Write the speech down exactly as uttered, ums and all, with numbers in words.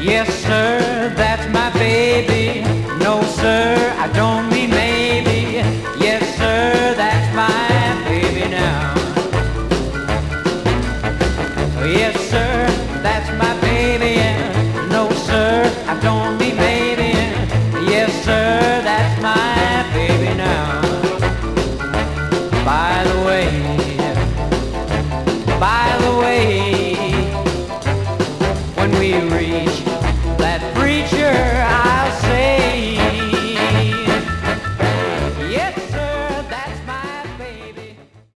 Yes, sir, that's my baby. No, sir, I don't